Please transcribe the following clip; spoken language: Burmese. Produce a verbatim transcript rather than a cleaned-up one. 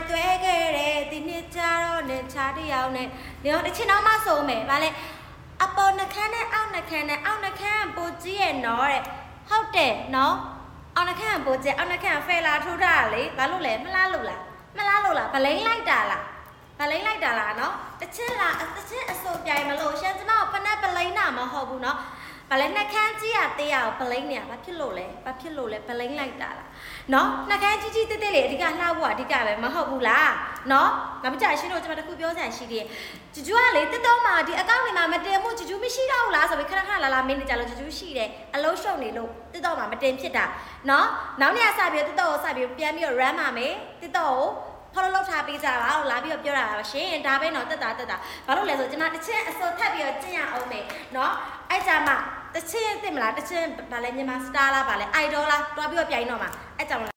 သွဲခဲ့တယ်ဒီနေ့ကြတော့နဲ့ချားတယောက်နဲ့ဒီတော့တစ်ချင်းတော့မှဆိုမယ်ဗာလဲအပေါ်နှခမ်းနဲ့အောက်နှခမ်းနဲ့အောက်နှခမ်းပိုကြီးရဲ့နော်တဲ့ဟုတ်တယ်နော်အောက်နှခမ်းပိုကြီးအောက်နှခမ်းဖယ်လာထိုးတာလေဘာလို့လဲမလားလို့လားမလားလို့လားဗလိန်လိုက်တာလားဗလိန်လိုက်တာလားနော်တချင်းလားတချင်းအစိုးပြိုင်မလို့ရှမ်းကျမဖနက်ဗလိန်တာမဟုတ်ဘူးနော်ဗလိန်နှခမ်းကြီးရတေးရဗလိန်နေရဘာဖြစ်လို့လဲဘာဖြစ်လို့လဲဗလိန်လိုက်တာလားနော်နှခမ်းကြီးကြီးတေးတေးလေအဓိကလှဖို့အဓိကပဲမဟုတ်ဘူးလားနော်ငါမကြရှင်းလို့ကျွန်မတခုပြောစရာရှိသေးတယ်ဂျူဂျူကလေတက်တော့မှဒီအကောင့်တွေမှာမတင်မှုဂျူဂျူမရှိတော့ဘူးလားဆိုပြီးခဏခဏလာလာမင်းနေကြလို့ဂျူဂျူရှိတယ်အလုံးရှုံနေလို့တက်တော့မှမတင်ဖြစ်တာနော်နောက်နေ့ကစပြီးတက်တော့စပြီးပြန်ပြီး run ပါမယ်တက်တော့ဖလို့လောက်ထားပေးကြပါအောင်လာပြီးတော့ပြောတာပါရှင်ဒါပဲတော့တက်တာတက်တာဘာလို့လဲဆိုကျွန်မတစ်ချင်းအစောထပ်ပြီးတော့ကျင့်ရအောင်မယ်နော်အဲ့ကြမှာတစ်ချင်းသိမလားတစ်ချင်းဗာလဲမြန်မာစတားလားဗာလဲ idol လားတွားပြီးတော့ပြိုင်တော့မှာအဲ့ကြောင့်